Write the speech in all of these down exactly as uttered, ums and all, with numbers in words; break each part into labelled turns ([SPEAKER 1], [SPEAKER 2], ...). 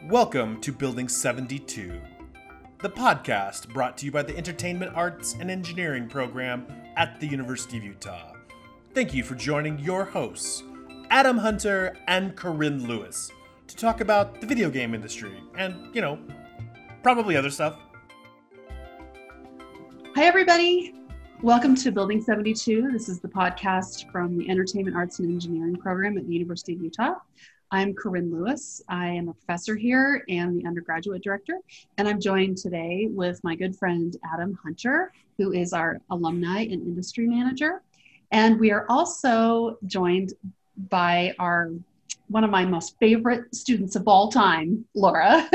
[SPEAKER 1] Welcome to Building seventy-two, the podcast brought to you by the Entertainment Arts and Engineering program at the University of Utah. Thank you for joining your hosts, Adam Hunter and Corinne Lewis, to talk about the video game industry and, you know, probably other stuff.
[SPEAKER 2] Hi, everybody. Welcome to Building seventy-two. This is the podcast from the Entertainment Arts and Engineering program at the University of Utah. I'm Corinne Lewis. I am a professor here and the undergraduate director, and I'm joined today with my good friend Adam Hunter, who is our alumni and industry manager. And we are also joined by our one of my most favorite students of all time, Laura.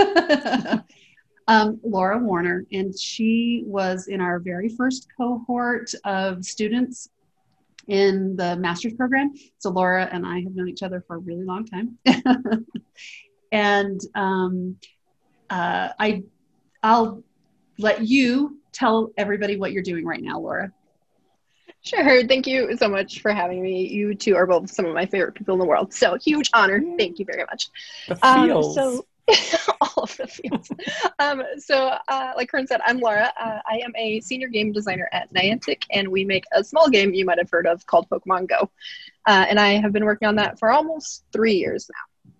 [SPEAKER 2] um, Laura Warner, and she was in our very first cohort of students in the master's program. So Laura and I have known each other for a really long time. and um, uh, I, I'll let you tell everybody what you're doing right now, Laura.
[SPEAKER 3] Sure. Thank you so much for having me. You two are both some of my favorite people in the world. So huge honor. Thank you very much.
[SPEAKER 4] The feels.
[SPEAKER 3] Um, so all of the fields. um, so uh, like Corinne said, I'm Laura. Uh, I am a senior game designer at Niantic, and we make a small game you might have heard of called Pokemon Go. Uh, and I have been working on that for almost three years now.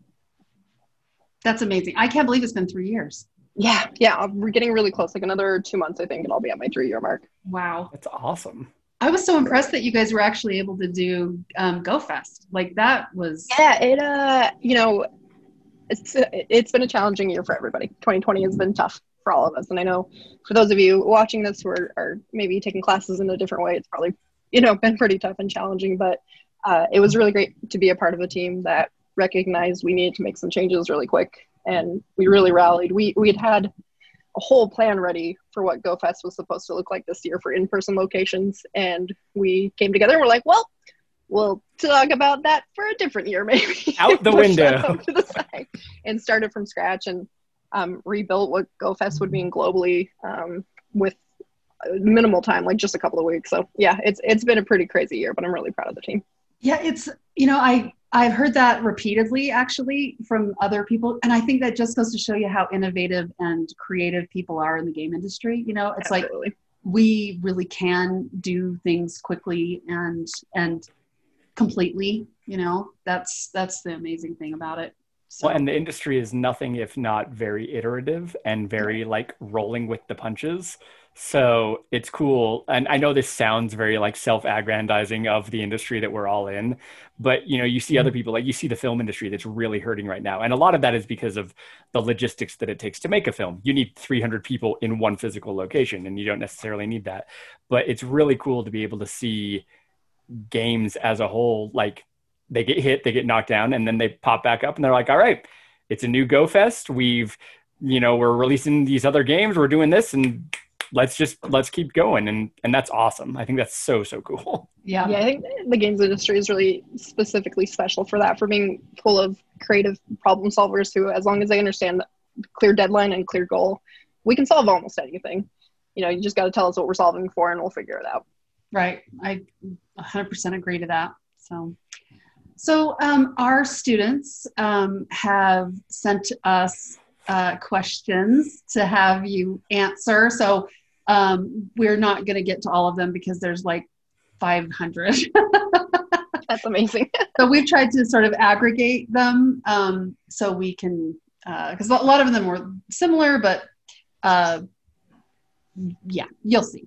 [SPEAKER 2] That's amazing. I can't believe it's been three years.
[SPEAKER 3] Yeah. Yeah. We're getting really close. Like another two months, I think, and I'll be at my three year mark.
[SPEAKER 2] Wow.
[SPEAKER 4] That's awesome.
[SPEAKER 2] I was so impressed that you guys were actually able to do um, Go Fest. Like that was.
[SPEAKER 3] Yeah. It, uh, you know, It's it's been a challenging year for everybody. twenty twenty has been tough for all of us. And I know for those of you watching this who are, are maybe taking classes in a different way, it's probably, you know, been pretty tough and challenging. But uh, it was really great to be a part of a team that recognized we needed to make some changes really quick. And we really rallied. We we had had a whole plan ready for what GoFest was supposed to look like this year for in-person locations. And we came together and we're like, well, we'll talk about that for a different year, maybe.
[SPEAKER 4] Out the window.
[SPEAKER 3] Out to the side and started from scratch and um, rebuilt what GoFest would mean globally um, with minimal time, like just a couple of weeks. So yeah, it's it's been a pretty crazy year, but I'm really proud of the team.
[SPEAKER 2] Yeah, it's, you know, I, I've heard that repeatedly actually from other people. And I think that just goes to show you how innovative and creative people are in the game industry. You know, it's
[SPEAKER 3] Absolutely.
[SPEAKER 2] like we really can do things quickly and and completely, you know, that's that's the amazing thing about it. So.
[SPEAKER 4] Well, and the industry is nothing if not very iterative and very like rolling with the punches. So it's cool. And I know this sounds very like self-aggrandizing of the industry that we're all in, but you know, you see other people, like you see the film industry that's really hurting right now. And a lot of that is because of the logistics that it takes to make a film. You need three hundred people in one physical location, and you don't necessarily need that. But it's really cool to be able to see games as a whole, like they get hit, they get knocked down, and then they pop back up and they're like, all right, it's a new Go Fest. We've, you know, we're releasing these other games, we're doing this, and let's just, let's keep going. And, and that's awesome. I think that's so, so cool.
[SPEAKER 2] Yeah.
[SPEAKER 3] Yeah. I think the games industry is really specifically special for that, for being full of creative problem solvers who, as long as they understand the clear deadline and clear goal, we can solve almost anything. You know, you just got to tell us what we're solving for and we'll figure it out.
[SPEAKER 2] Right. I one hundred percent agree to that. So, so um, our students um, have sent us uh, questions to have you answer. So um, we're not going to get to all of them because there's like five hundred.
[SPEAKER 3] That's amazing.
[SPEAKER 2] So we've tried to sort of aggregate them um, so we can, because uh, a lot of them were similar, but uh, yeah, you'll see.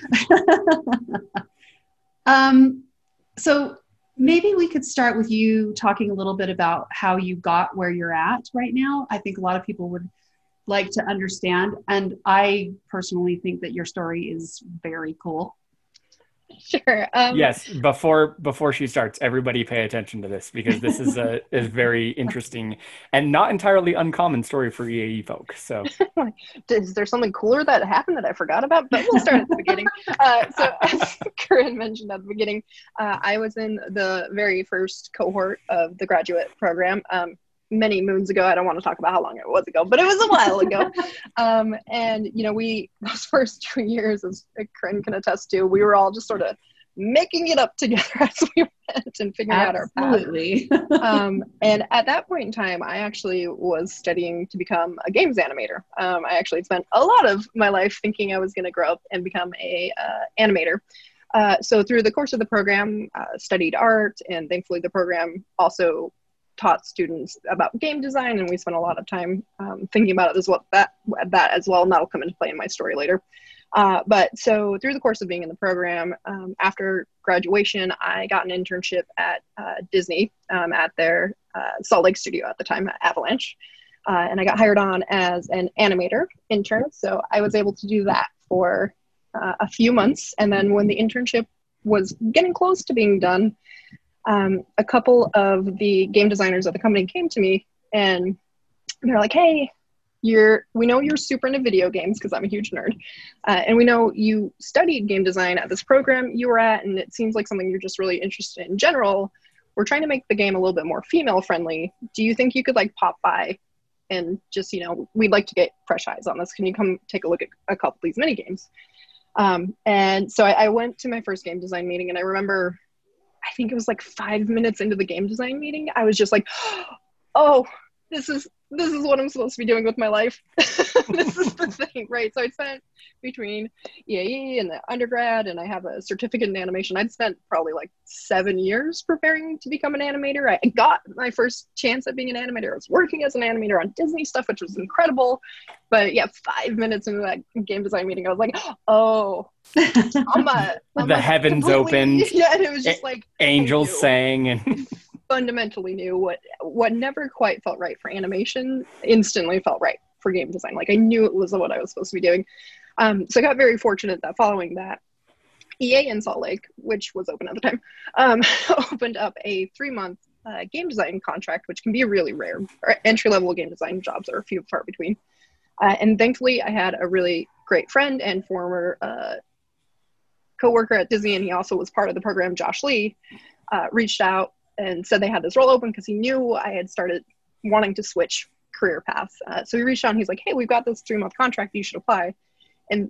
[SPEAKER 2] um, so maybe we could start with you talking a little bit about how you got where you're at right now. I think a lot of people would like to understand, and I personally think that your story is very cool.
[SPEAKER 3] Sure. Um,
[SPEAKER 4] Yes. Before before she starts, everybody pay attention to this, because this is a is very interesting and not entirely uncommon story for E A E folk. So,
[SPEAKER 3] is there something cooler that happened that I forgot about? But we'll start at the beginning. Uh, so, as Corinne mentioned at the beginning, uh, I was in the very first cohort of the graduate program. Um, many moons ago. I don't want to talk about how long it was ago, but it was a while ago. Um, and, you know, we, those first two years, as Corinne can attest to, we were all just sort of making it up together as we went and figuring out our path.
[SPEAKER 2] Absolutely.
[SPEAKER 3] um, and at that point in time, I actually was studying to become a games animator. Um, I actually spent a lot of my life thinking I was going to grow up and become a uh, animator. Uh, so through the course of the program, uh, studied art, and thankfully the program also taught students about game design, and we spent a lot of time um, thinking about it as well, that, that as well, and that'll come into play in my story later. Uh, but so through the course of being in the program, um, after graduation, I got an internship at uh, Disney um, at their uh, Salt Lake studio at the time, Avalanche. Uh, and I got hired on as an animator intern. So I was able to do that for uh, a few months. And then when the internship was getting close to being done, um, a couple of the game designers at the company came to me and they're like, hey, You're, we know you're super into video games because I'm a huge nerd. Uh, and we know you studied game design at this program you were at, and it seems like something you're just really interested in general. We're trying to make the game a little bit more female friendly. Do you think you could like pop by and just, you know, we'd like to get fresh eyes on this. Can you come take a look at a couple of these mini games? Um, and so I, I went to my first game design meeting, and I remember, I think it was like five minutes into the game design meeting, I was just like, oh, this is, this is what I'm supposed to be doing with my life. This is the thing, right? So I spent between E A E and the undergrad, and I have a certificate in animation. I'd spent probably like seven years preparing to become an animator. I got my first chance at being an animator. I was working as an animator on Disney stuff, which was incredible. But yeah, five minutes into that game design meeting, I was like, oh, I'm a, I'm
[SPEAKER 4] the
[SPEAKER 3] a
[SPEAKER 4] heavens opened.
[SPEAKER 3] Yeah, and it was just like
[SPEAKER 4] angels sang and
[SPEAKER 3] fundamentally knew what what never quite felt right for animation instantly felt right for game design. Like I knew it was what I was supposed to be doing. Um, so I got very fortunate that following that, E A in Salt Lake, which was open at the time, um, opened up a three-month uh, game design contract, which can be really rare. Entry-level game design jobs are few and far between. Uh, and thankfully, I had a really great friend and former uh, co-worker at Disney, and he also was part of the program, Josh Lee, uh, reached out and said they had this role open because he knew I had started wanting to switch career paths. Uh, so he reached out and he's like, hey, we've got this three-month contract, you should apply. And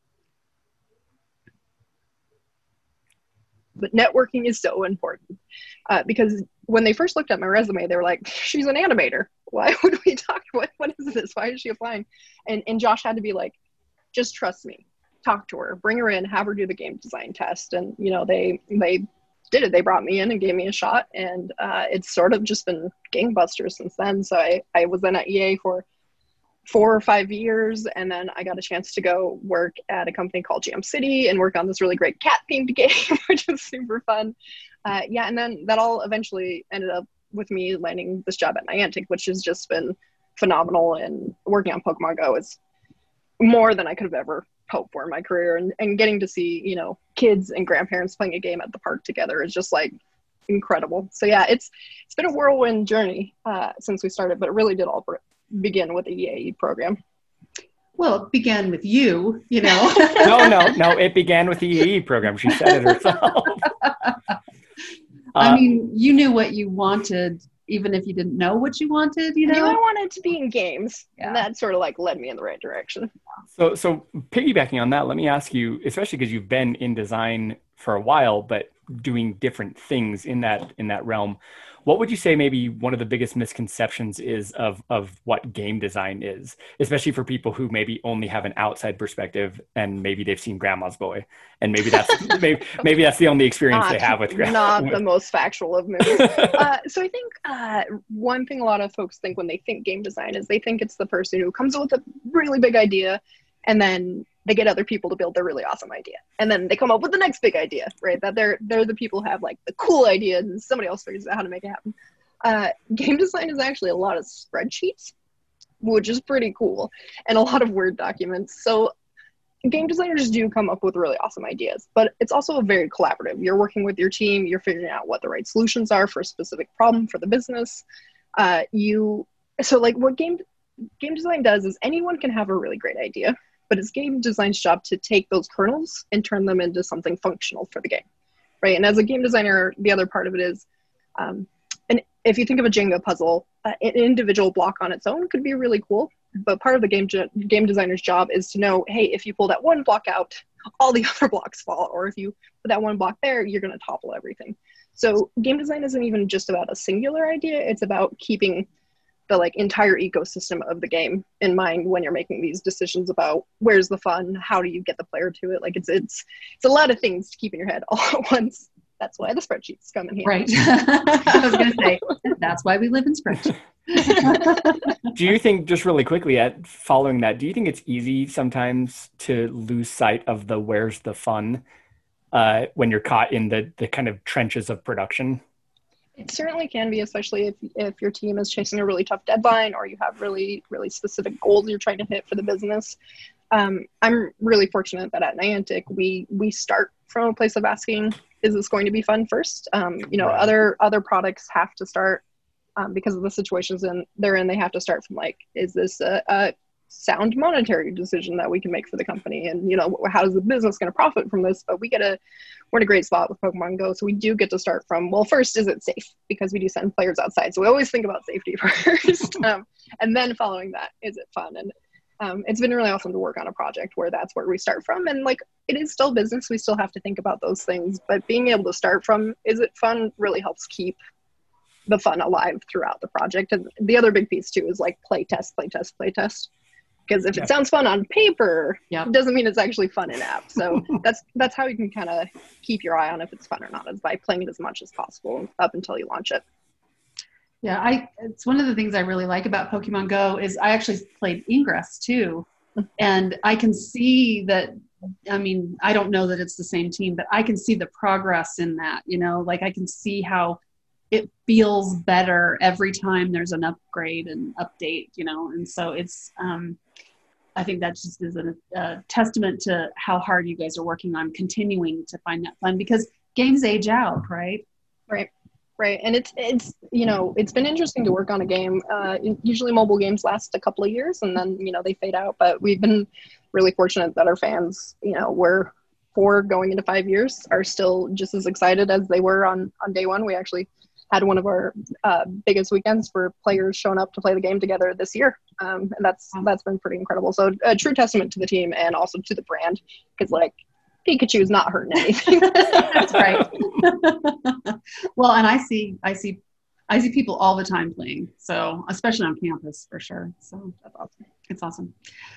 [SPEAKER 3] but networking is so important uh, because when they first looked at my resume, they were like, she's an animator. Why would we talk? What, what is this? Why is she applying? And, and Josh had to be like, just trust me, talk to her, bring her in, have her do the game design test. And, you know, they, they did it. They brought me in and gave me a shot, and uh, it's sort of just been gangbusters since then. So I, I was then at E A for four or five years, and then I got a chance to go work at a company called Jam City and work on this really great cat themed game, which was super fun. Uh, yeah, and then that all eventually ended up with me landing this job at Niantic, which has just been phenomenal. And working on Pokemon Go is more than I could have ever hoped for in my career. And, and getting to see, you know, kids and grandparents playing a game at the park together is just like incredible. So yeah, it's it's been a whirlwind journey uh, since we started, but it really did all begin with the E A E program.
[SPEAKER 2] Well, it began with you, you know.
[SPEAKER 4] no, no, no. It began with the E A E program. She said it herself.
[SPEAKER 2] I
[SPEAKER 4] uh,
[SPEAKER 2] mean, you knew what you wanted, even if you didn't know what you wanted, you know?
[SPEAKER 3] I knew I wanted to be in games,
[SPEAKER 2] yeah.
[SPEAKER 3] And that sort of like led me in the right direction.
[SPEAKER 4] So, so piggybacking on that, let me ask you, especially because you've been in design for a while, but doing different things in that in that realm, what would you say maybe one of the biggest misconceptions is of of what game design is, especially for people who maybe only have an outside perspective and maybe they've seen Grandma's Boy, and maybe that's maybe, maybe that's the only experience
[SPEAKER 3] not,
[SPEAKER 4] they have with Grandma.
[SPEAKER 3] Not the most factual of movies. uh, so I think uh, one thing a lot of folks think when they think game design is they think it's the person who comes up with a really big idea and then they get other people to build their really awesome idea. And then they come up with the next big idea, right? That they're they're the people who have like the cool idea and somebody else figures out how to make it happen. Uh, game design is actually a lot of spreadsheets, which is pretty cool, and a lot of Word documents. So game designers do come up with really awesome ideas, but it's also very collaborative. You're working with your team, you're figuring out what the right solutions are for a specific problem for the business. Uh, you so like what game game design does is anyone can have a really great idea, but it's game design's job to take those kernels and turn them into something functional for the game, right? And as a game designer, the other part of it is, um, and if you think of a Jenga puzzle, uh, an individual block on its own could be really cool, but part of the game game designer's job is to know, hey, if you pull that one block out, all the other blocks fall. Or if you put that one block there, you're going to topple everything. So game design isn't even just about a singular idea. It's about keeping the like entire ecosystem of the game in mind when you're making these decisions about where's the fun, how do you get the player to it. Like it's it's it's a lot of things to keep in your head all at once. That's why the spreadsheets come in here.
[SPEAKER 2] Right. I was going to say, that's why we live in spreadsheets.
[SPEAKER 4] Do you think, just really quickly at following that, do you think it's easy sometimes to lose sight of the where's the fun uh, when you're caught in the, the kind of trenches of production?
[SPEAKER 3] It certainly can be, especially if, if your team is chasing a really tough deadline or you have really, really specific goals you're trying to hit for the business. Um, I'm really fortunate that at Niantic, we we start from a place of asking, is this going to be fun first? Um, you know, right. other other products have to start um, because of the situations in, they're in, they have to start from like, is this a, a sound monetary decision that we can make for the company? And, you know, how is the business going to profit from this? But we get a, we're in a great spot with Pokemon Go. So we do get to start from, well, first, is it safe? Because we do send players outside. So we always think about safety first. um, and then following that, is it fun? And um, it's been really awesome to work on a project where that's where we start from. And like, it is still business. We still have to think about those things, but being able to start from, is it fun, really helps keep the fun alive throughout the project. And the other big piece too is like play test, play test, play test. Because if yeah. it sounds fun on paper, yep. it doesn't mean it's actually fun in app. So that's that's how you can kind of keep your eye on if it's fun or not, is by playing it as much as possible up until you launch it.
[SPEAKER 2] Yeah, I it's one of the things I really like about Pokemon Go is I actually played Ingress too. And I can see that, I mean, I don't know that it's the same team, but I can see the progress in that, you know, like I can see how it feels better every time there's an upgrade and update, you know, and so it's, um, I think that just is a, a testament to how hard you guys are working on continuing to find that fun, because games age out, right?
[SPEAKER 3] Right, right. And it's, it's you know, it's been interesting to work on a game. Uh, usually mobile games last a couple of years and then, you know, they fade out. But we've been really fortunate that our fans, you know, we're four going into five years are still just as excited as they were on, on day one. We actually had one of our uh, biggest weekends for players showing up to play the game together this year. Um, and that's that's been pretty incredible. So a true testament to the team and also to the brand, because like Pikachu is not hurting anything.
[SPEAKER 2] That's right. Well, and I see I see I see people all the time playing, so especially on campus for sure. So that's awesome. It's awesome.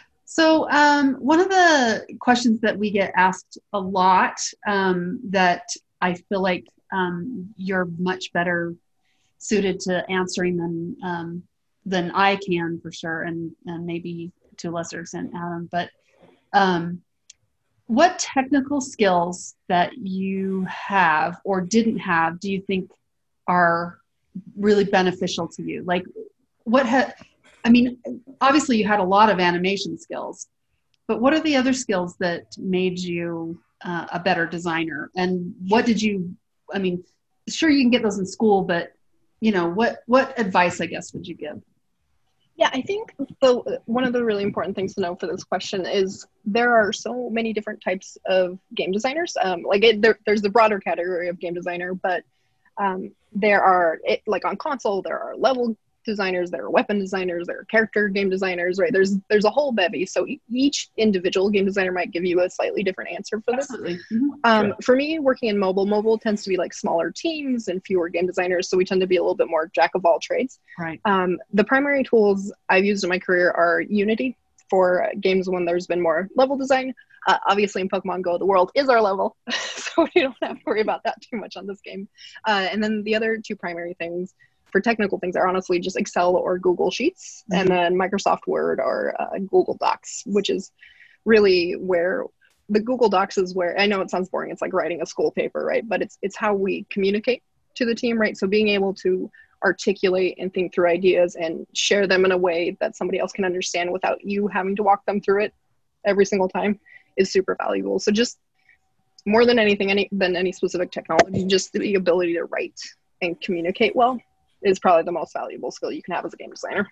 [SPEAKER 2] So um, one of the questions that we get asked a lot um, that I feel like um, you're much better suited to answering than um, than I can for sure, and, and maybe to a lesser extent Adam. But um, what technical skills that you have or didn't have do you think are really beneficial to you? Like, what ha- I mean, obviously you had a lot of animation skills, but what are the other skills that made you uh, a better designer? And what did you, I mean, sure you can get those in school, but you know, what, what advice, I guess, would you give?
[SPEAKER 3] Yeah, I think the one of the really important things to know for this question is there are so many different types of game designers. Um, like it, there, there's the broader category of game designer, but um, there are, it, like on console, there are level designers, there are weapon designers, there are character game designers, right? There's there's a whole bevy. So each individual game designer might give you a slightly different answer for this.
[SPEAKER 2] Absolutely. Mm-hmm.
[SPEAKER 3] Um,
[SPEAKER 2] sure.
[SPEAKER 3] For me, working in mobile, mobile tends to be like smaller teams and fewer game designers. So we tend to be a little bit more jack of all trades.
[SPEAKER 2] Right.
[SPEAKER 3] Um, the primary tools I've used in my career are Unity for games when there's been more level design. Uh, obviously in Pokemon Go, the world is our level, so we don't have to worry about that too much on this game. Uh, and then the other two primary things for technical things are honestly just Excel or Google Sheets, mm-hmm. and then Microsoft Word or uh, Google Docs, which is really where the Google Docs is where, I know it sounds boring, it's like writing a school paper, right? But it's it's how we communicate to the team, right? So being able to articulate and think through ideas and share them in a way that somebody else can understand without you having to walk them through it every single time is super valuable. So just more than anything, any than any specific technology, just the ability to write and communicate well is probably the most valuable skill you can have as a game designer.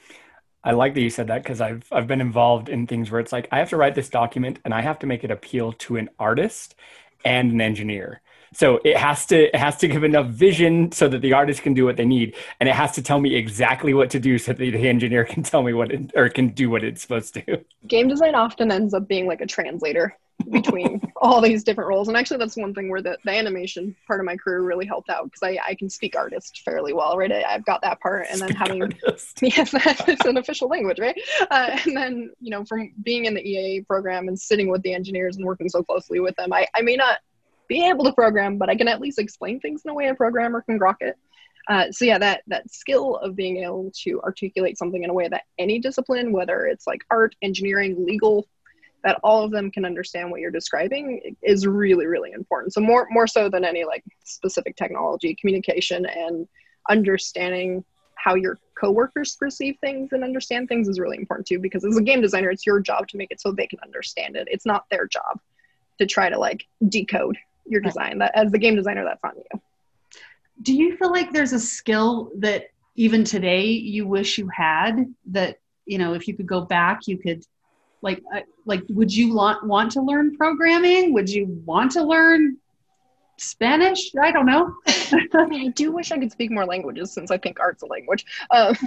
[SPEAKER 4] I like that you said that, because I've I've been involved in things where it's like, I have to write this document and I have to make it appeal to an artist and an engineer. So it has to it has to give enough vision so that the artist can do what they need, and it has to tell me exactly what to do so that the engineer can tell me what it, or can do what it's supposed to.
[SPEAKER 3] Game design often ends up being like a translator between all these different roles. And actually that's one thing where the, the animation part of my career really helped out, because I, I can speak artist fairly well, right? I, I've got that part. And then
[SPEAKER 4] Speak
[SPEAKER 3] having,
[SPEAKER 4] artist.
[SPEAKER 3] yes, it's an official language, right? Uh, and then, you know, from being in the E A program and sitting with the engineers and working so closely with them, I, I may not be able to program, but I can at least explain things in a way a programmer can grok it. Uh, so yeah, that that skill of being able to articulate something in a way that any discipline, whether it's like art, engineering, legal, that all of them can understand what you're describing is really, really important. So more more so than any like specific technology, communication and understanding how your coworkers perceive things and understand things is really important too, because as a game designer, it's your job to make it so they can understand it. It's not their job to try to like decode your design. That as the game designer, that's on you.
[SPEAKER 2] Do you feel like there's a skill that even today you wish you had, that, you know, if you could go back, you could like, uh, like, would you want, want to learn programming? Would you want to learn Spanish? I don't know.
[SPEAKER 3] I do wish I could speak more languages, since I think art's a language. Um,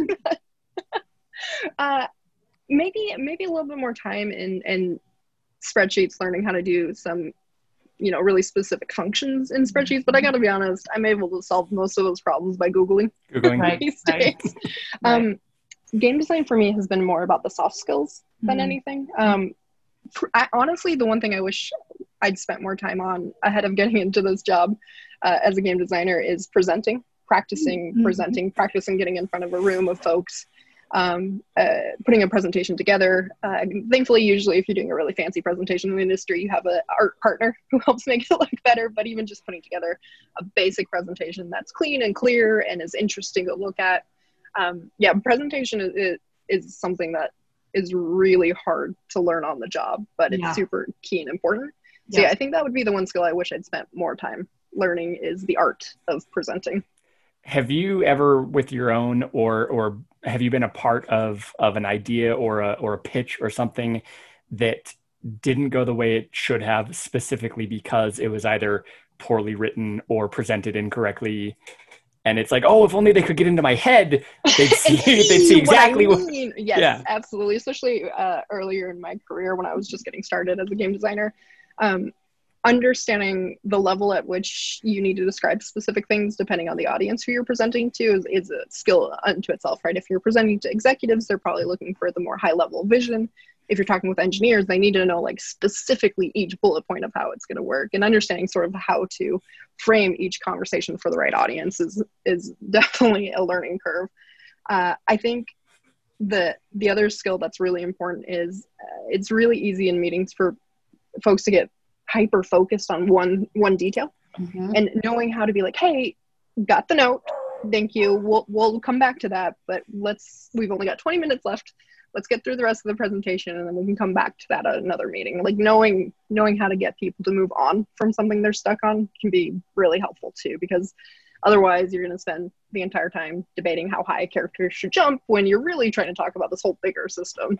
[SPEAKER 3] uh, maybe, maybe a little bit more time in, in spreadsheets, learning how to do some, you know, really specific functions in spreadsheets. But I gotta be honest, I'm able to solve most of those problems by Googling,
[SPEAKER 4] Googling.
[SPEAKER 2] Right,
[SPEAKER 3] these
[SPEAKER 2] right.
[SPEAKER 3] days. Um, game design for me has been more about the soft skills than
[SPEAKER 2] Mhm.
[SPEAKER 3] anything. Um, pr- I, honestly, the one thing I wish I'd spent more time on ahead of getting into this job uh, as a game designer is presenting, practicing
[SPEAKER 2] Mhm.
[SPEAKER 3] presenting, practicing getting in front of a room of folks, um, uh, putting a presentation together. Uh, thankfully, usually if you're doing a really fancy presentation in the industry, you have an art partner who helps make it look better, but even just putting together a basic presentation that's clean and clear and is interesting to look at. Um, yeah, presentation is, is, is something that is really hard to learn on the job, but it's
[SPEAKER 2] Yeah.
[SPEAKER 3] super key and important. So
[SPEAKER 2] Yeah.
[SPEAKER 3] yeah, I think that would be the one skill I wish I'd spent more time learning, is the art of presenting.
[SPEAKER 4] Have you ever, with your own, or or have you been a part of of an idea or a or a pitch or something that didn't go the way it should have, specifically because it was either poorly written or presented incorrectly? And it's like, oh, if only they could get into my head, they'd see, they'd see exactly
[SPEAKER 3] what I
[SPEAKER 4] what.
[SPEAKER 3] mean. Yes,
[SPEAKER 4] Yeah.
[SPEAKER 3] absolutely. Especially uh, earlier in my career when I was just getting started as a game designer. Um, understanding the level at which you need to describe specific things depending on the audience who you're presenting to is, is a skill unto itself, right? If you're presenting to executives, they're probably looking for the more high level vision. If you're talking with engineers, they need to know like specifically each bullet point of how it's going to work, and understanding sort of how to frame each conversation for the right audience is, is definitely a learning curve. Uh, I think the, the other skill that's really important is uh, it's really easy in meetings for folks to get hyper focused on one one detail,
[SPEAKER 2] Mhm.
[SPEAKER 3] and knowing how to be like, hey, got the note, thank you, we'll we'll come back to that, but let's we've only got twenty minutes left, let's get through the rest of the presentation and then we can come back to that at another meeting. Like knowing knowing how to get people to move on from something they're stuck on can be really helpful too, because otherwise you're going to spend the entire time debating how high a character should jump when you're really trying to talk about this whole bigger system.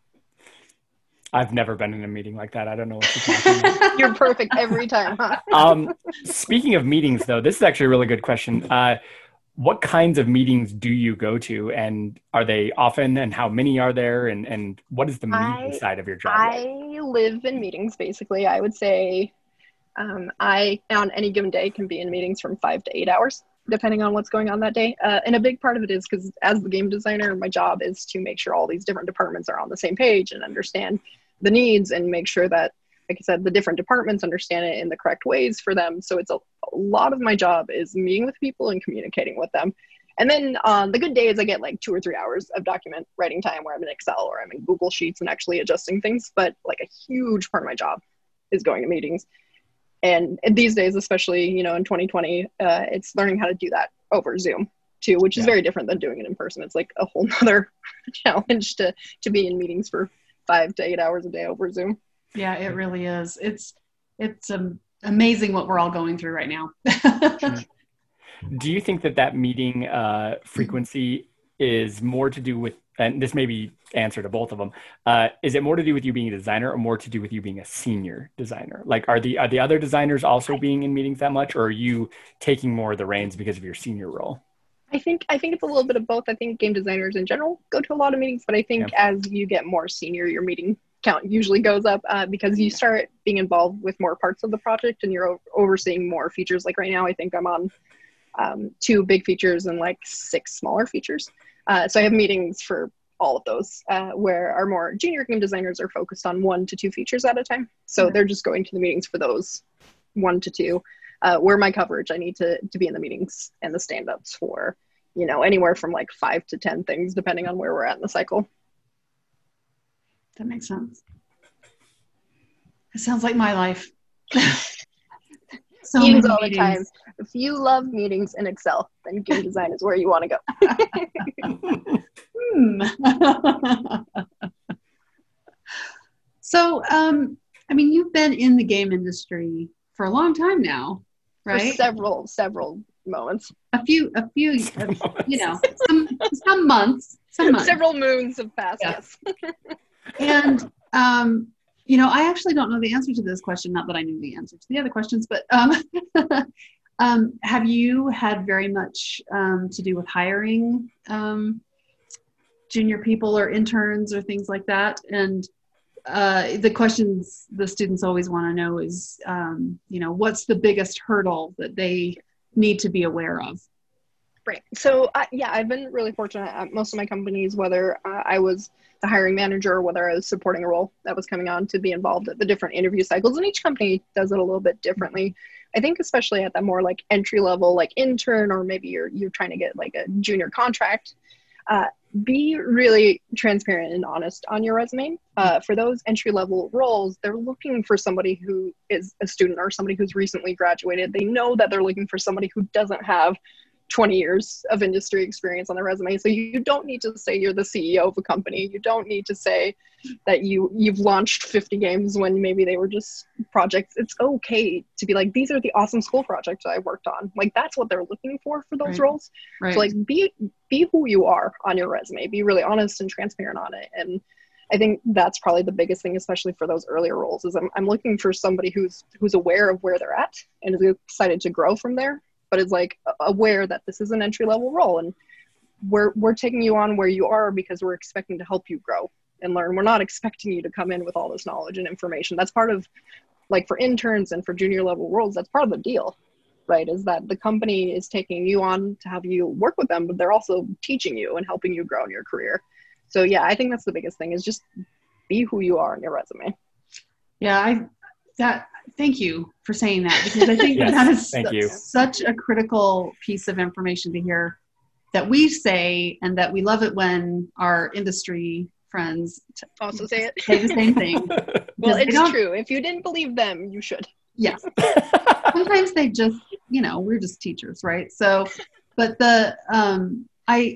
[SPEAKER 4] I've never been in a meeting like that. I don't know what you're talking about.
[SPEAKER 3] You're perfect every time, huh?
[SPEAKER 4] Um, speaking of meetings, though, this is actually a really good question. Uh, what kinds of meetings do you go to, and are they often, and how many are there, and, and what is the meeting
[SPEAKER 3] I-
[SPEAKER 4] side of your job like?
[SPEAKER 3] I live in meetings, basically. I would say um, I, on any given day, can be in meetings from five to eight hours, depending on what's going on that day. Uh, and a big part of it is because as the game designer, my job is to make sure all these different departments are on the same page and understand the needs, and make sure that, like I said, the different departments understand it in the correct ways for them. So it's a, a lot of my job is meeting with people and communicating with them. And then on the good days, I get like two or three hours of document writing time where I'm in Excel or I'm in Google Sheets and actually adjusting things. But like a huge part of my job is going to meetings. And these days, especially, you know, in twenty twenty, uh, it's learning how to do that over Zoom too, which is
[SPEAKER 4] Yeah.
[SPEAKER 3] very different than doing it in person. It's like a whole nother challenge to, to be in meetings for five to eight hours a day over Zoom.
[SPEAKER 2] Yeah, it really is. It's, it's um, amazing what we're all going through right now.
[SPEAKER 4] Do you think that that meeting uh, frequency is more to do with, and this may be answer to both of them, uh, is it more to do with you being a designer or more to do with you being a senior designer? Like, are the are the other designers also being in meetings that much, or are you taking more of the reins because of your senior role?
[SPEAKER 3] I think I think it's a little bit of both. I think game designers in general go to a lot of meetings, but I think
[SPEAKER 4] Yeah.
[SPEAKER 3] as you get more senior, you're meeting count usually goes up uh, because you start being involved with more parts of the project and you're o- overseeing more features. Like right now, I think I'm on um, two big features and like six smaller features. Uh, so I have meetings for all of those uh, where our more junior game designers are focused on one to two features at a time. So mm-hmm. they're just going to the meetings for those one to two. Uh, where my coverage, I need to to be in the meetings and the stand-ups for, you know, anywhere from like five to ten things, depending on where we're at in the cycle.
[SPEAKER 2] That makes sense. It sounds like my life. So
[SPEAKER 3] meetings all
[SPEAKER 2] meetings.
[SPEAKER 3] the time. If you love meetings in Excel, then game design is where you want to go.
[SPEAKER 2] hmm. So, um, I mean, you've been in the game industry for a long time now, right?
[SPEAKER 3] For several, several moments.
[SPEAKER 2] A few, a few, uh, you know, some, some months, some months.
[SPEAKER 3] Several moons have passed,
[SPEAKER 2] yeah.
[SPEAKER 3] yes.
[SPEAKER 2] And, um, you know, I actually don't know the answer to this question. Not that I knew the answer to the other questions, but um, um, have you had very much um, to do with hiring um, junior people or interns or things like that? And uh, the questions the students always want to know is, um, you know, what's the biggest hurdle that they need to be aware of?
[SPEAKER 3] Right. So, uh, yeah, I've been really fortunate at most of my companies, whether uh, I was the hiring manager or whether I was supporting a role that was coming on, to be involved at the different interview cycles. And each company does it a little bit differently. I think especially at that more like entry level, like intern, or maybe you're you're trying to get like a junior contract, uh, be really transparent and honest on your resume. Uh, for those entry level roles, they're looking for somebody who is a student or somebody who's recently graduated. They know that they're looking for somebody who doesn't have twenty years of industry experience on their resume. So you don't need to say you're the C E O of a company. You don't need to say that you, you've launched fifty games when maybe they were just projects. It's okay to be like, these are the awesome school projects I worked on. Like, that's what they're looking for for those
[SPEAKER 2] right.
[SPEAKER 3] roles. Right. So like, be, be who you are on your resume. Be really honest and transparent on it. And I think that's probably the biggest thing, especially for those earlier roles, is I'm, I'm looking for somebody who's, who's aware of where they're at and is excited to grow from there, but is like aware that this is an entry level role and we're we're taking you on where you are because we're expecting to help you grow and learn. We're not expecting you to come in with all this knowledge and information. That's part of, like for interns and for junior level roles, that's part of the deal, right? Is that the company is taking you on to have you work with them, but they're also teaching you and helping you grow in your career. So yeah, I think that's the biggest thing, is just be who you are on your resume.
[SPEAKER 2] Yeah, I that thank you for saying that, because I think
[SPEAKER 4] yes,
[SPEAKER 2] that is
[SPEAKER 4] thank
[SPEAKER 2] su-
[SPEAKER 4] you.
[SPEAKER 2] such a critical piece of information to hear, that we say, and that we love it when our industry friends t-
[SPEAKER 3] also say it.
[SPEAKER 2] say the same thing.
[SPEAKER 3] Well, it's true. If you didn't believe them, you should.
[SPEAKER 2] Yes. Sometimes they just, you know, we're just teachers, right? So, but the, um, I,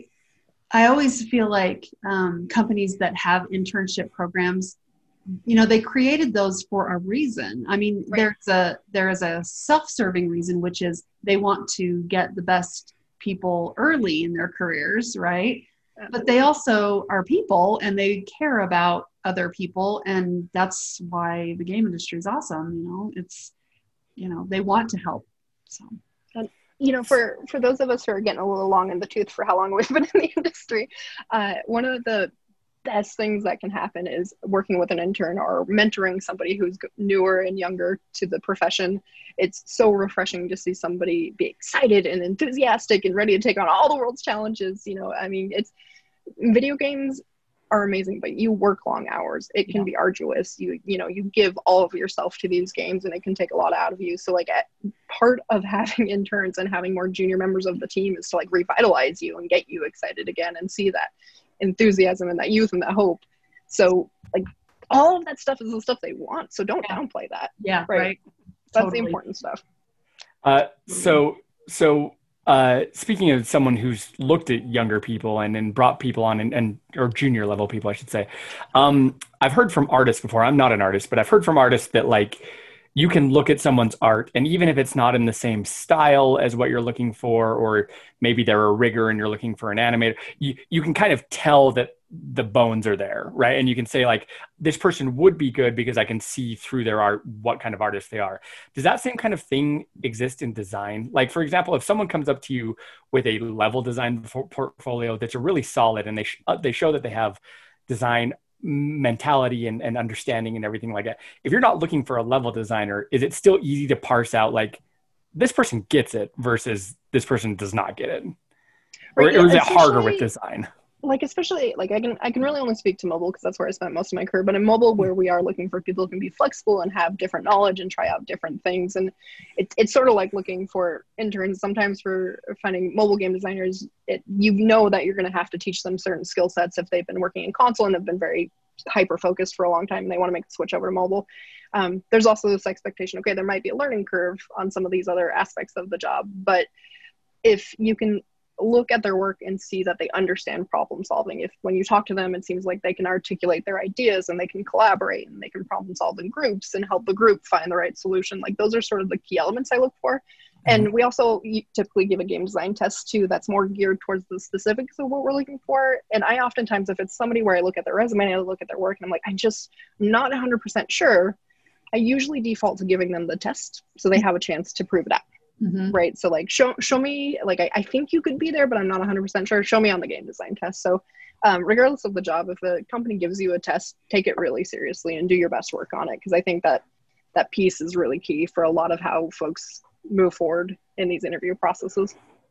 [SPEAKER 2] I always feel like um, companies that have internship programs, you know, they created those for a reason. I mean, right. there's a, there is a self-serving reason, which is they want to get the best people early in their careers, right? But they also are people and they care about other people. And that's why the game industry is awesome. You know, it's, you know, they want to help. So,
[SPEAKER 3] and, you know, for, for those of us who are getting a little long in the tooth for how long we've been in the industry, uh, one of the best things that can happen is working with an intern or mentoring somebody who's newer and younger to the profession. It's so refreshing to see somebody be excited and enthusiastic and ready to take on all the world's challenges. You know, I mean, it's, video games are amazing, but you work long hours. It can yeah. be arduous. You, you know, you give all of yourself to these games and it can take a lot out of you. So like at, part of having interns and having more junior members of the team is to like revitalize you and get you excited again and see that enthusiasm and that youth and that hope. So like all of that stuff is the stuff they want. So don't
[SPEAKER 2] yeah.
[SPEAKER 3] downplay that.
[SPEAKER 2] Yeah.
[SPEAKER 3] Right.
[SPEAKER 2] right.
[SPEAKER 3] That's
[SPEAKER 2] Totally.
[SPEAKER 3] the important stuff.
[SPEAKER 4] Uh, so, so, uh, speaking of someone who's looked at younger people and then brought people on and, and, or junior level people, I should say, um, I've heard from artists before. I'm not an artist, but I've heard from artists that like, you can look at someone's art and even if it's not in the same style as what you're looking for, or maybe they're a rigger and you're looking for an animator, you, you can kind of tell that the bones are there, right? And you can say like, this person would be good because I can see through their art what kind of artist they are. Does that same kind of thing exist in design? Like, for example, if someone comes up to you with a level design portfolio that's a really solid and they sh- they show that they have design mentality and, and understanding and everything like that. If you're not looking for a level designer, is it still easy to parse out like this person gets it versus this person does not get it? Or,
[SPEAKER 3] Right,
[SPEAKER 4] or is
[SPEAKER 3] yeah,
[SPEAKER 4] it harder with
[SPEAKER 3] especially-
[SPEAKER 4] design?
[SPEAKER 3] Like, especially like I can I can really only speak to mobile because that's where I spent most of my career. But in mobile, where we are looking for people who can be flexible and have different knowledge and try out different things, and it's it's sort of like looking for interns. Sometimes for finding mobile game designers, it, you know that you're going to have to teach them certain skill sets if they've been working in console and have been very hyper focused for a long time and they want to make the switch over to mobile. Um, there's also this expectation, okay, there might be a learning curve on some of these other aspects of the job, but if you can look at their work and see that they understand problem solving. If when you talk to them, it seems like they can articulate their ideas and they can collaborate and they can problem solve in groups and help the group find the right solution. Like those are sort of the key elements I look for. Mm-hmm. And we also typically give a game design test too that's more geared towards the specifics of what we're looking for. And I oftentimes, if it's somebody where I look at their resume and I look at their work and I'm like, I just I'm not one hundred percent sure, I usually default to giving them the test so they have a chance to prove it out. Mm-hmm. Right. So like, show, show me, like, I, I think you could be there, but I'm not one hundred percent sure. Show me on the game design test. So um, regardless of the job, if a company gives you a test, take it really seriously and do your best work on it. Cause I think that that piece is really key for a lot of how folks move forward in these interview processes.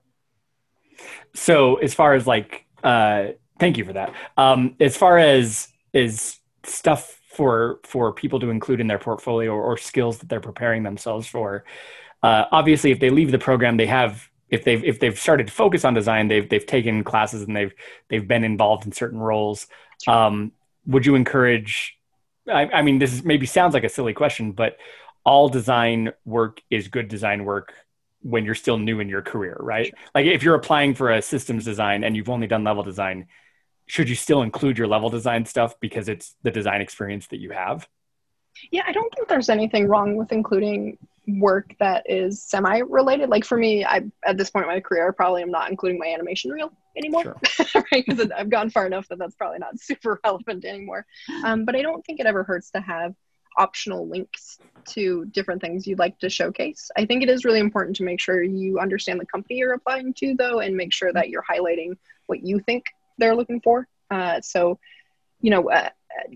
[SPEAKER 4] So as far as like, uh, thank you for that. Um, as far as is stuff for, for people to include in their portfolio or, or skills that they're preparing themselves for, Uh, obviously, if they leave the program, they have if they've if they've started to focus on design, they've they've taken classes and they've they've been involved in certain roles. Um, would you encourage? I, I mean, this is, maybe sounds like a silly question, but all design work is good design work when you're still new in your career, right? Sure. Like if you're applying for a systems design and you've only done level design, should you still include your level design stuff because it's the design experience that you have?
[SPEAKER 3] Yeah, I don't think there's anything wrong with including work that is semi-related. Like for me, I at this point in my career, I probably am not including my animation reel anymore, sure. Right? Because I've gone far enough that that's probably not super relevant anymore. Um, but I don't think it ever hurts to have optional links to different things you'd like to showcase. I think it is really important to make sure you understand the company you're applying to, though, and make sure that you're highlighting what you think they're looking for. Uh, so, you know, uh,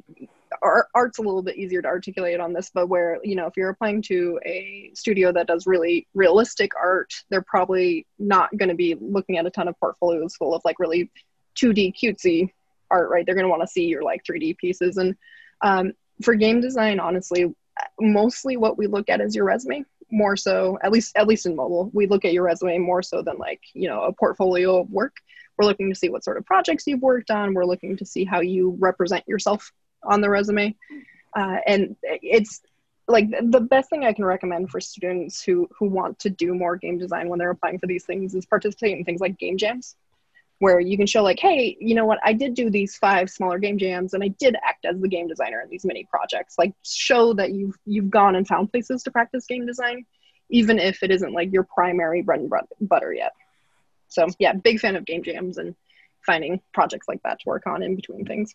[SPEAKER 3] art's a little bit easier to articulate on this, but where, you know, if you're applying to a studio that does really realistic art, they're probably not going to be looking at a ton of portfolios full of like really two D cutesy art, right? They're going to want to see your like three D pieces. And um, for game design, honestly, mostly what we look at is your resume, more so, at least, at least in mobile, we look at your resume more so than like, you know, a portfolio of work. We're looking to see what sort of projects you've worked on. We're looking to see how you represent yourself on the resume. Uh, and it's like the best thing I can recommend for students who, who want to do more game design when they're applying for these things is participate in things like game jams, where you can show like, hey, you know what, I did do these five smaller game jams and I did act as the game designer in these mini projects. Like show that you've, you've gone and found places to practice game design, even if it isn't like your primary bread and butter yet. So yeah, big fan of game jams and finding projects like that to work on in between things.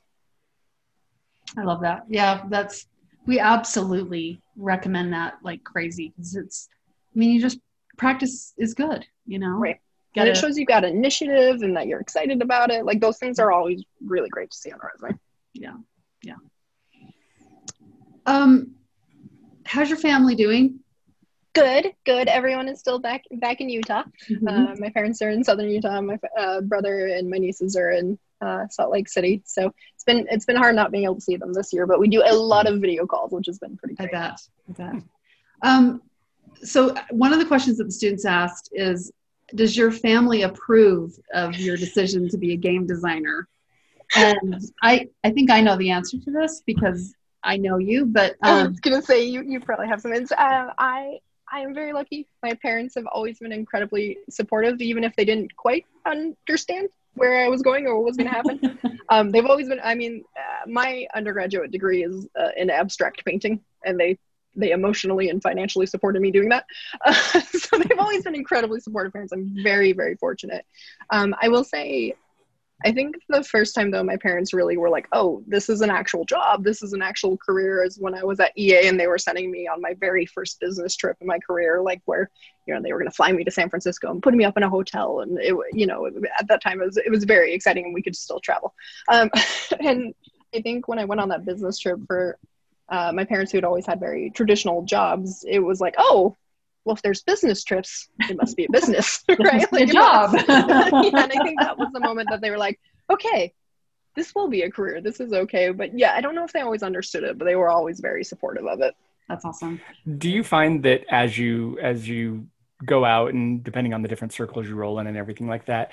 [SPEAKER 2] I love that. Yeah, that's, we absolutely recommend that like crazy because it's, I mean, you just practice is good, you know?
[SPEAKER 3] Right.
[SPEAKER 2] Gotta,
[SPEAKER 3] and it shows you've got initiative and that you're excited about it. Like those things are always really great to see on a resume.
[SPEAKER 2] Yeah. Yeah. Um, how's your family doing?
[SPEAKER 3] Good, good. Everyone is still back back in Utah. Mm-hmm. Uh, my parents are in Southern Utah. My uh, brother and my nieces are in uh, Salt Lake City. So it's been it's been hard not being able to see them this year, but we do a lot of video calls, which has been pretty great.
[SPEAKER 2] I bet. I bet. Um, so one of the questions that the students asked is, does your family approve of your decision to be a game designer? And I I think I know the answer to this because I know you, but um,
[SPEAKER 3] I was gonna say you you probably have some insight. Uh, I. I am very lucky. My parents have always been incredibly supportive, even if they didn't quite understand where I was going or what was going to happen. um, they've always been, I mean, uh, my undergraduate degree is uh, in abstract painting, and they, they emotionally and financially supported me doing that. Uh, so they've always been incredibly supportive parents. I'm very, very fortunate. Um, I will say, I think the first time though, my parents really were like, oh, this is an actual job. This is an actual career, is when I was at E A and they were sending me on my very first business trip in my career, like where, you know, they were going to fly me to San Francisco and putting me up in a hotel. And it, you know, at that time it was, it was very exciting and we could still travel. Um, and I think when I went on that business trip for uh, my parents who had always had very traditional jobs, it was like, oh, well, if there's business trips, it must be a business, right? Like
[SPEAKER 2] a job.
[SPEAKER 3] yeah, and I think that was the moment that they were like, okay, this will be a career. This is okay. But yeah, I don't know if they always understood it, but they were always very supportive of it.
[SPEAKER 2] That's awesome.
[SPEAKER 4] Do you find that as you as you go out and depending on the different circles you roll in and everything like that,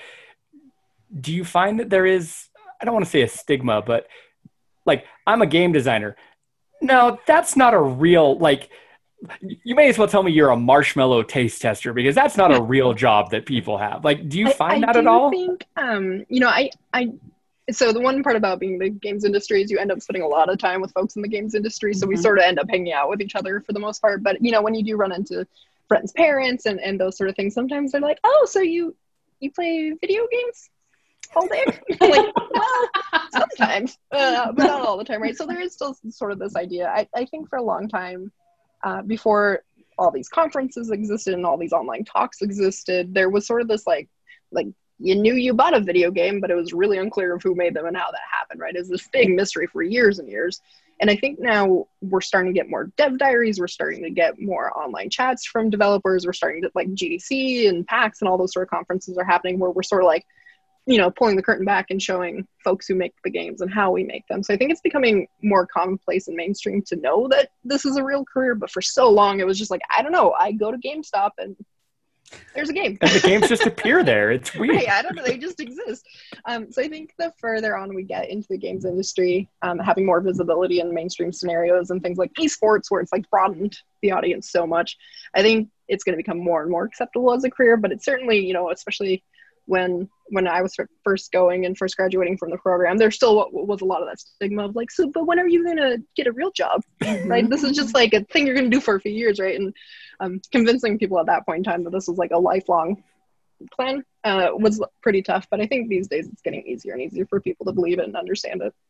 [SPEAKER 4] do you find that there is, I don't want to say a stigma, but like, I'm a game designer. No, that's not a real, like, you may as well tell me you're a marshmallow taste tester, because that's not a real job that people have. Like, do you find
[SPEAKER 3] I,
[SPEAKER 4] that
[SPEAKER 3] I
[SPEAKER 4] at all?
[SPEAKER 3] I think, um, you know, I, I, so the one part about being in the games industry is you end up spending a lot of time with folks in the games industry. So mm-hmm. we sort of end up hanging out with each other for the most part. But, you know, when you do run into friends' parents and, and those sort of things, sometimes they're like, oh, so you, you play video games all day? Like, well, sometimes, uh, but not all the time, right? So there is still sort of this idea. I, I think for a long time, uh, before all these conferences existed and all these online talks existed, there was sort of this like, like, you knew you bought a video game, but it was really unclear of who made them and how that happened, right? It was this big mystery for years and years. And I think now we're starting to get more dev diaries. We're starting to get more online chats from developers. We're starting to, like, G D C and PAX and all those sort of conferences are happening where we're sort of like, you know, pulling the curtain back and showing folks who make the games and how we make them. So I think it's becoming more commonplace and mainstream to know that this is a real career. But for so long, it was just like, I don't know, I go to GameStop and there's a game.
[SPEAKER 4] And the games just appear there. It's weird.
[SPEAKER 3] Right, I don't know. They just exist. Um, so I think the further on we get into the games industry, um, having more visibility in mainstream scenarios and things like esports, where it's like broadened the audience so much, I think it's going to become more and more acceptable as a career. But it's certainly, you know, especially when when I was first going and first graduating from the program, there still was a lot of that stigma of like, so, but when are you going to get a real job? Right? This is just like a thing you're going to do for a few years, right? And um, convincing people at that point in time that this was like a lifelong plan uh, was pretty tough. But I think these days it's getting easier and easier for people to believe it and understand it.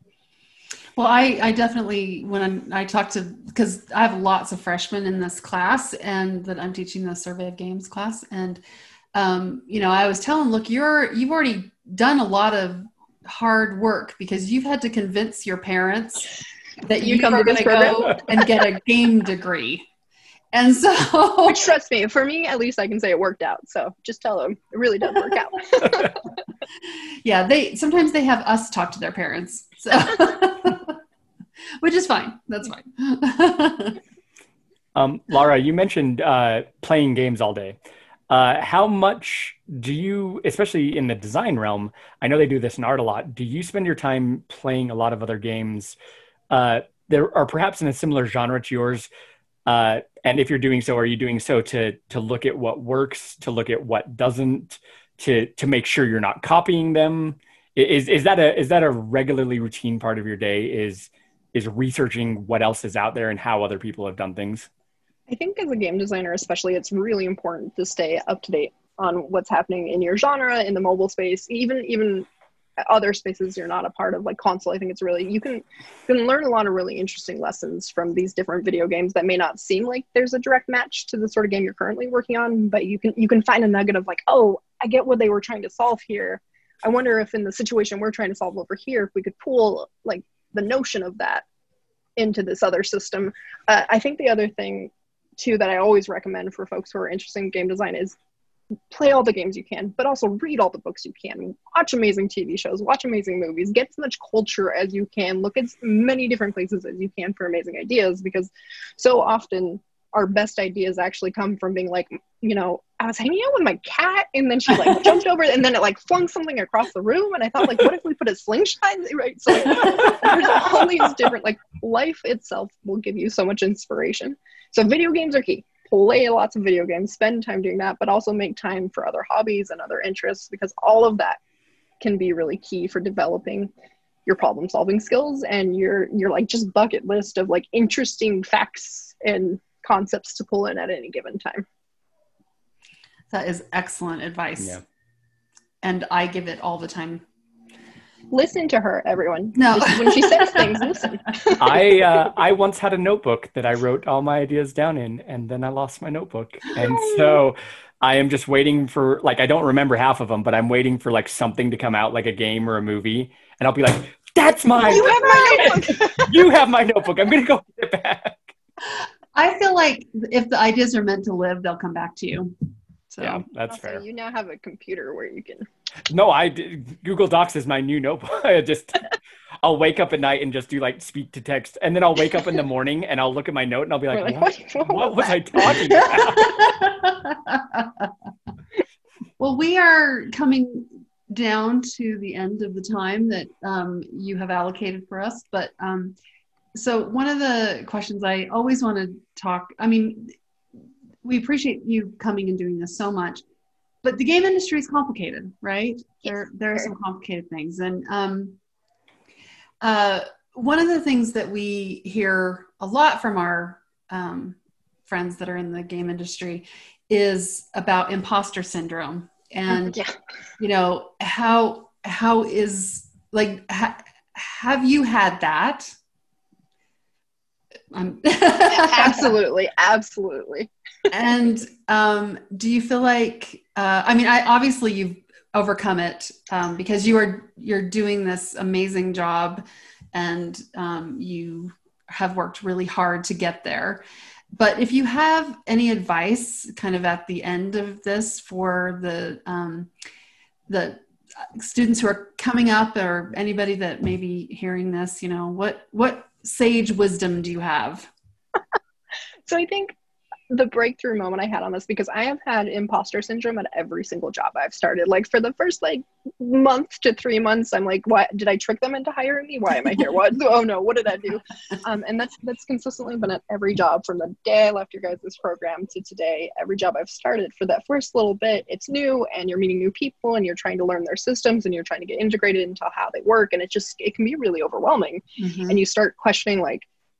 [SPEAKER 2] Well, I, I definitely, when I'm, I talk to, because I have lots of freshmen in this class and that I'm teaching the Survey of Games class. And Um, you know, I was telling, look, you're, you've already done a lot of hard work because you've had to convince your parents that you, you are going to go and get a game degree. And so,
[SPEAKER 3] which, trust me, for me, at least I can say it worked out. So just tell them it really does work out.
[SPEAKER 2] Yeah. They, sometimes they have us talk to their parents, so which is fine. That's fine.
[SPEAKER 4] um, Laura, you mentioned, uh, playing games all day. Uh, how much do you, especially in the design realm, I know they do this in art a lot, do you spend your time playing a lot of other games uh, that are perhaps in a similar genre to yours? Uh, and if you're doing so, are you doing so to to look at what works, to look at what doesn't, to to make sure you're not copying them? Is is that a is that a regularly routine part of your day? Is is researching what else is out there and how other people have done things?
[SPEAKER 3] I think as a game designer, especially, it's really important to stay up to date on what's happening in your genre, in the mobile space, even even other spaces you're not a part of, like console. I think it's really, you can, you can learn a lot of really interesting lessons from these different video games that may not seem like there's a direct match to the sort of game you're currently working on, but you can you can find a nugget of like, oh, I get what they were trying to solve here. I wonder if in the situation we're trying to solve over here, if we could pool like the notion of that into this other system. Uh, I think the other thing too that I always recommend for folks who are interested in game design is play all the games you can, but also read all the books you can, watch amazing T V shows, watch amazing movies, get as much culture as you can, look at as many different places as you can for amazing ideas, because so often our best ideas actually come from being like, you know, I was hanging out with my cat and then she like jumped over and then it like flung something across the room and I thought like, what if we put a slingshot? Right? So like, there's all these different, like life itself will give you so much inspiration. So video games are key. Play lots of video games, spend time doing that, but also make time for other hobbies and other interests, because all of that can be really key for developing your problem solving skills and your your like just bucket list of like interesting facts and concepts to pull in at any given time.
[SPEAKER 2] That is excellent advice.
[SPEAKER 4] Yeah.
[SPEAKER 2] And I give it all the time.
[SPEAKER 3] Listen to her, everyone.
[SPEAKER 2] No.
[SPEAKER 3] Just when she says things, listen.
[SPEAKER 4] I uh, I once had a notebook that I wrote all my ideas down in, and then I lost my notebook. And so I am just waiting for, like, I don't remember half of them, but I'm waiting for like something to come out, like a game or a movie. And I'll be like, That's mine.
[SPEAKER 3] You have my notebook.
[SPEAKER 4] You have my notebook. I'm gonna go get it back.
[SPEAKER 2] I feel like if the ideas are meant to live, they'll come back to you. So
[SPEAKER 4] Yeah, that's
[SPEAKER 3] Also,
[SPEAKER 4] fair.
[SPEAKER 3] you now have a computer where you can.
[SPEAKER 4] No, I did- Google Docs is my new notebook. I just I'll wake up at night and just do like speak to text, and then I'll wake up in the morning and I'll look at my note and I'll be like,
[SPEAKER 3] We're like,
[SPEAKER 4] what,
[SPEAKER 3] what-
[SPEAKER 4] what
[SPEAKER 3] what
[SPEAKER 4] was
[SPEAKER 3] was
[SPEAKER 4] I talking about?
[SPEAKER 2] Well, we are coming down to the end of the time that um, you have allocated for us. But um, so one of the questions I always want to talk, I mean, we appreciate you coming and doing this so much, but the game industry is complicated, right? There, there are some complicated things. And um, uh, one of the things that we hear a lot from our um, friends that are in the game industry is about imposter syndrome. And,
[SPEAKER 3] Yeah.
[SPEAKER 2] you know, how, how is like, ha, have you had that? Um,
[SPEAKER 3] Absolutely. Absolutely.
[SPEAKER 2] And um, do you feel like, uh, I mean, I, obviously you've overcome it um, because you are, you're doing this amazing job and um, you have worked really hard to get there. But if you have any advice kind of at the end of this for the, um, the students who are coming up or anybody that may be hearing this, you know, what, what sage wisdom do you have?
[SPEAKER 3] So I think the breakthrough moment I had on this, because I have had imposter syndrome at every single job I've started. Like for the first like month to three months, I'm like, what, did I trick them into hiring me? Why am I here? What? Oh no, what did I do? Um, and that's, that's consistently been at every job from the day I left your guys' program to today. Every job I've started, for that first little bit, it's new and you're meeting new people and you're trying to learn their systems and you're trying to get integrated into how they work. And it just, it can be really overwhelming.
[SPEAKER 2] Mm-hmm.
[SPEAKER 3] And you start questioning like,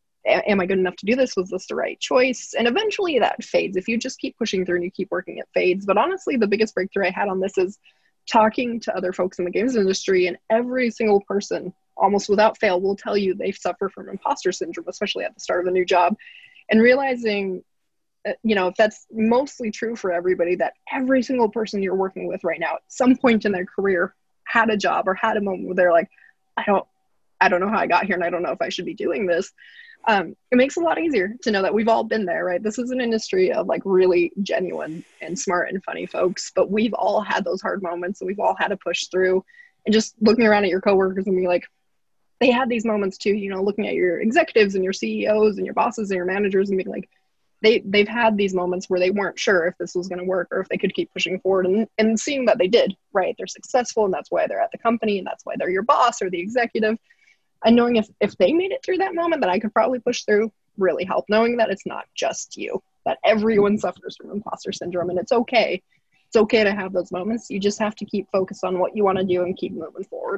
[SPEAKER 3] am I good enough to do this? Was this the right choice? And eventually that fades. If you just keep pushing through and you keep working, it fades. But honestly, the biggest breakthrough I had on this is talking to other folks in the games industry, and every single person, almost without fail, will tell you they suffer from imposter syndrome, especially at the start of a new job. And realizing, you know, if that's mostly true for everybody, that every single person you're working with right now, at some point in their career, had a job or had a moment where they're like, I don't, I don't know how I got here and I don't know if I should be doing this. Um, it makes it a lot easier to know that we've all been there, right? This is an industry of like really genuine and smart and funny folks, but we've all had those hard moments and we've all had to push through. And just looking around at your coworkers and being like, they had these moments too, you know, looking at your executives and your C E Os and your bosses and your managers and being like, they, they've had these moments where they weren't sure if this was going to work or if they could keep pushing forward, and, and seeing that they did, right? They're successful and that's why they're at the company and that's why they're your boss or the executive. And knowing if, if they made it through that moment, that I could probably push through, really helped. Knowing that it's not just you, that everyone suffers from imposter syndrome, and it's okay. It's okay to have those moments. You just have to keep focused on what you want to do and keep moving forward.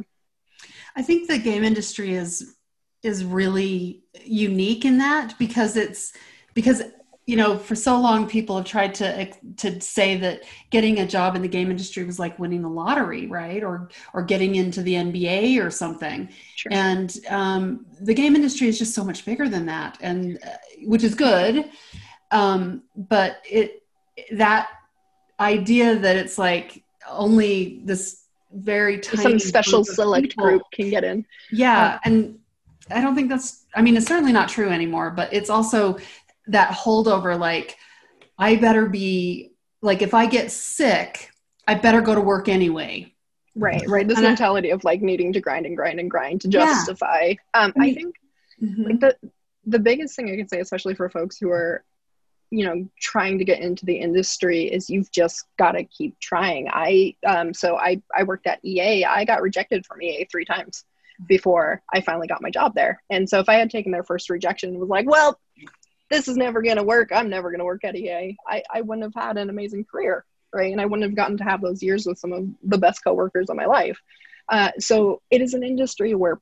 [SPEAKER 2] I think the game industry is is really unique in that because it's because you know, for so long people have tried to to say that getting a job in the game industry was like winning the lottery, right? Or or getting into the N B A or something.
[SPEAKER 3] Sure.
[SPEAKER 2] And um, the game industry is just so much bigger than that, and uh, which is good. Um, but it that idea that it's like only this very tiny
[SPEAKER 3] some special
[SPEAKER 2] group of
[SPEAKER 3] select
[SPEAKER 2] people,
[SPEAKER 3] group can get in.
[SPEAKER 2] yeah,
[SPEAKER 3] Um,
[SPEAKER 2] and I don't think that's. I mean, it's certainly not true anymore. But it's also that holdover, like, I better be, like, if I get sick, I better go to work anyway.
[SPEAKER 3] Right, right. This
[SPEAKER 2] And I-
[SPEAKER 3] mentality of like needing to grind and grind and grind to
[SPEAKER 2] Yeah.
[SPEAKER 3] justify. Um,
[SPEAKER 2] I
[SPEAKER 3] I
[SPEAKER 2] mean-
[SPEAKER 3] think
[SPEAKER 2] Mhm.
[SPEAKER 3] like the the biggest thing I can say, especially for folks who are, you know, trying to get into the industry, is you've just got to keep trying. I um so I I worked at E A. I got rejected from E A three times before I finally got my job there. And so if I had taken their first rejection and was like, well, this is never going to work, I'm never going to work at E A, I, I wouldn't have had an amazing career, right? And I wouldn't have gotten to have those years with some of the best coworkers of my life. Uh, so it is an industry where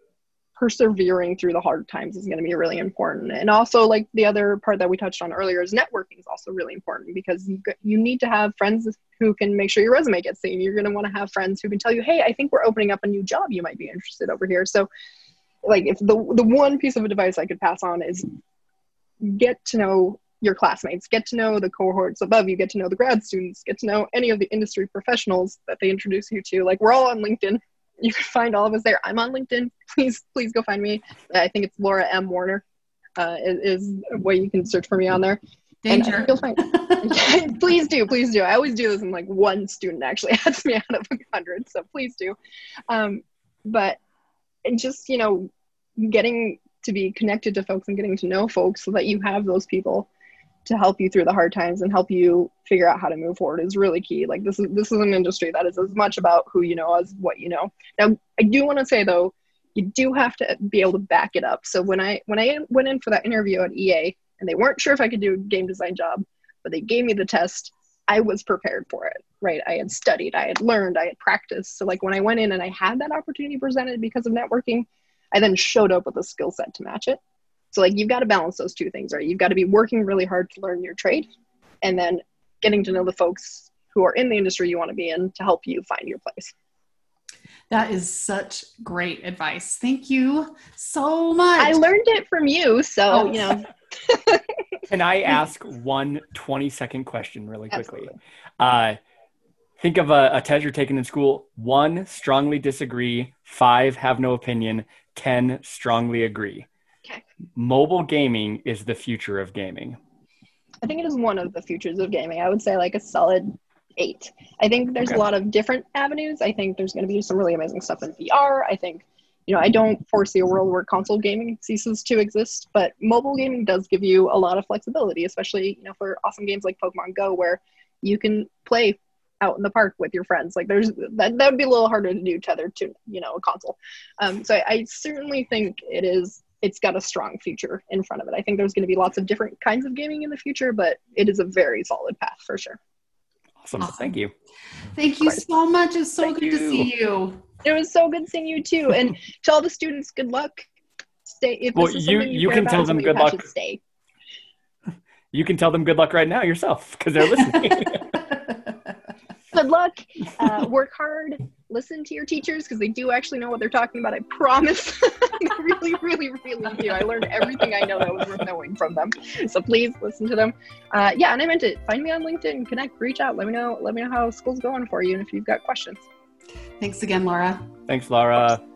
[SPEAKER 3] persevering through the hard times is going to be really important. And also, like the other part that we touched on earlier, is networking is also really important, because you, you need to have friends who can make sure your resume gets seen. You're going to want to have friends who can tell you, hey, I think we're opening up a new job, you might be interested over here. So like, if the the one piece of advice I could pass on is get to know your classmates, get to know the cohorts above you, get to know the grad students, get to know any of the industry professionals that they introduce you to. Like, we're all on LinkedIn, you can find all of us there. I'm on LinkedIn. Please, please go find me. I think it's Laura M. Warner uh, is, is a way you can search for me on there.
[SPEAKER 2] Danger.
[SPEAKER 3] And you'll find. Please do, please do. I always do this, and like one student actually adds me out of a hundred, so please do. Um, but and just you know, getting to be connected to folks and getting to know folks so that you have those people to help you through the hard times and help you figure out how to move forward is really key. Like this is this is an industry that is as much about who you know as what you know. Now, I do want to say though, you do have to be able to back it up. So when I when I went in for that interview at E A, and they weren't sure if I could do a game design job, but they gave me the test, I was prepared for it, right? I had studied, I had learned, I had practiced. So like when I went in and I had that opportunity presented because of networking, I then showed up with a skill set to match it. So like you've got to balance those two things, right? You've got to be working really hard to learn your trade and then getting to know the folks who are in the industry you want to be in to help you find your place.
[SPEAKER 2] That is such great advice. Thank you so much.
[SPEAKER 3] I learned it from you, so,
[SPEAKER 2] Oh.
[SPEAKER 3] you know.
[SPEAKER 4] Can I ask one twenty second question really quickly? Uh, think of a, a test you're taking in school. One, strongly disagree. Five, have no opinion. Ten, strongly agree.
[SPEAKER 3] Okay.
[SPEAKER 4] Mobile gaming is the future of gaming.
[SPEAKER 3] I think it is one of the futures of gaming. I would say like a solid eight. I think there's
[SPEAKER 4] Okay.
[SPEAKER 3] a lot of different avenues. I think there's going to be some really amazing stuff in V R. I think, you know, I don't foresee a world where console gaming ceases to exist, but mobile gaming does give you a lot of flexibility, especially, you know, for awesome games like Pokemon Go, where you can play out in the park with your friends. Like there's, that, that would be a little harder to do tethered to, you know, a console. Um, so I, I certainly think it is, it's got a strong future in front of it. I think there's going to be lots of different kinds of gaming in the future, but it is a very solid path for sure.
[SPEAKER 4] Awesome.
[SPEAKER 2] Awesome.
[SPEAKER 4] Thank you.
[SPEAKER 2] Thank you so much. It's so
[SPEAKER 4] Thank
[SPEAKER 2] good to
[SPEAKER 4] you.
[SPEAKER 2] see you.
[SPEAKER 3] It was so good seeing you too. And to all the students, good luck. Stay. If
[SPEAKER 4] Well,
[SPEAKER 3] this is
[SPEAKER 4] you-
[SPEAKER 3] something you,
[SPEAKER 4] you
[SPEAKER 3] care
[SPEAKER 4] can
[SPEAKER 3] about,
[SPEAKER 4] tell them
[SPEAKER 3] something you're
[SPEAKER 4] good luck.
[SPEAKER 3] passionate, Stay.
[SPEAKER 4] You can tell them good luck right now yourself because they're listening.
[SPEAKER 3] Good luck. Uh, work hard. Listen to your teachers because they do actually know what they're talking about. I promise. They really, really, really do. I learned everything I know that was worth knowing from them. So please listen to them. Uh, yeah, and I meant it. Find me on LinkedIn. Connect. Reach out. Let me know. Let me know how school's going for you, and if you've got questions.
[SPEAKER 2] Thanks again, Laura.
[SPEAKER 4] Thanks, Laura.